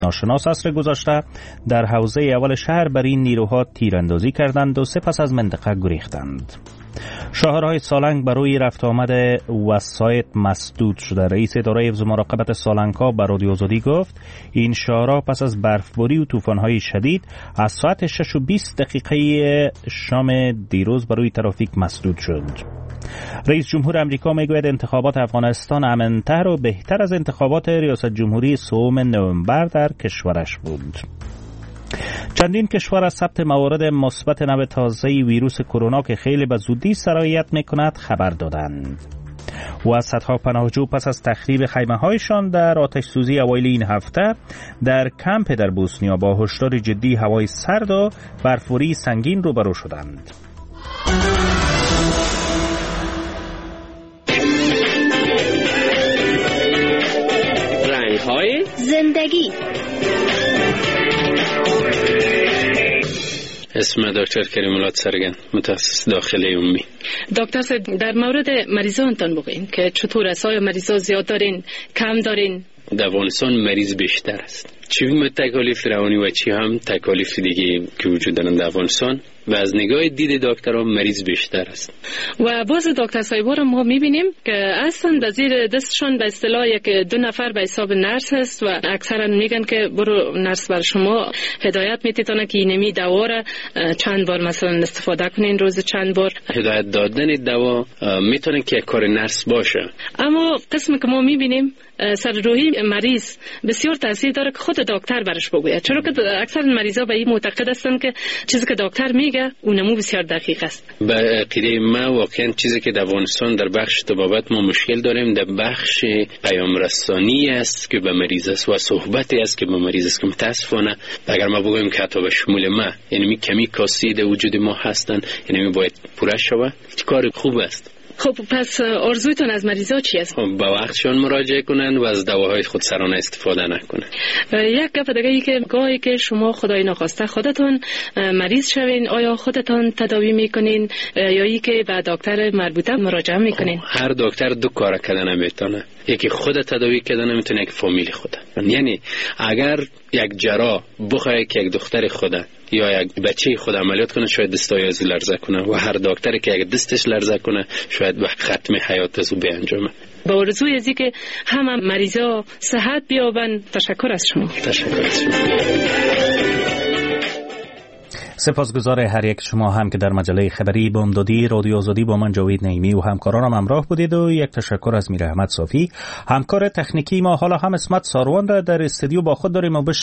ناشناس عصر گذشته در حوزه اول شهر بر این نیروها تیراندازی کردند و سپس از منطقه گریختند. شاهرهای سالنگ برای رفت آمد وسایط مسدود شده. رئیس اداره حفظ و مراقبت سالنگ‌ها به رادیو آزادی گفت این شاهرها پس از برفباری و طوفان‌های شدید از ساعت 6:20 شام دیروز برای ترافیک مسدود شد. رئیس جمهور امریکا میگوید انتخابات افغانستان امن‌تر و بهتر از انتخابات ریاست جمهوری 3 نوامبر در کشورش بود. چندین کشور از ثبت موارد مثبت نوع تازه ویروس کرونا که خیلی به زودی سرایت میکند خبر دادند. و از صدها پناهجو پس از تخریب خیمه‌هایشان در آتش سوزی اوایل این هفته در کمپ در بوسنیا با هشدار جدی هوای سرد و برف‌باری سنگین روبرو شدند. رنگ‌های زندگی. اسم دکتر کریم الله سرگن، متخصص داخلی عمومی. دکتر صاحب، در مورد مریضانتان بگوین که چطور است؟ آیا مریضا زیاد دارین، کم دارین؟ در افغانستان مریض بیشتر است. چی تکالیف روانی و چی هم تکالیف دیگه که وجود دارن در افغانستان و از نگاه دید دکترها مریض بیشتر است. و باز دکتر صاحبا رو ما میبینیم که اصلا به زیر دستشون به اصطلاح یک 2 نفر به حساب نرس است و اکثرا میگن که برو نرس بر شما هدایت میتونه که اینمی دوا را چند بار مثلا استفاده کنین، روز چند بار. هدایت دادن دوا میتونه که کار نرس باشه، اما قسمی که ما میبینیم سر روحی مریض بسیار تاثیر داره که خود دکتر برش بگوید، چرا که اکثر مریضا به این معتقد هستن که چیزی که دکتر میگه اونمو بسیار دقیق است. به عقیده ما واقعا چیزی که در افغانستان در بخش طبابت ما مشکل داریم در بخش پیام رسانی است که به مریض است و صحبتی است که به مریض است که متاسفانه اگر ما بگویم که حتی به شمول ما یعنی کمی کاسی در وجود ما هستن، یعنی باید پوره شود، کار خوب است. خب پس آرزویتون از مریضا چی است؟ با وقتشان مراجعه کنن و از دواهای خود سرانه استفاده نکنن. یک گپ دیگه ای که گاهی که شما خدای نخواسته خودتون مریض شوین، آیا خودتون تداوی میکنین یا ای که به دکتر مربوطه مراجعه میکنین؟ هر دکتر 2 کار کردن نمیتونه. یکی خود تداوی کردن نمیتونه، یک فامیل خود. یعنی اگر یک جراح بخواد که یک دختر خود یا یک بچه خود عملیات کنه شاید دستای از لرزه کنه و هر دکتری که یک دستش لرزه کنه شاید به ختم حیات از او بیانجامه. با آرزوی ازی که همه مریضا صحت بیابن. تشکر از شما. تشکر از شما. سپاسگزار هر یک شما هم که در مجله خبری بامدادی رادیو آزادی با من جاوید نعیمی و همکارانم همراه بودید و یک تشکر از میر احمد صافی همکار تکنیکی ما. حالا هم اسمت ساروان را در استودیو با خود داریم و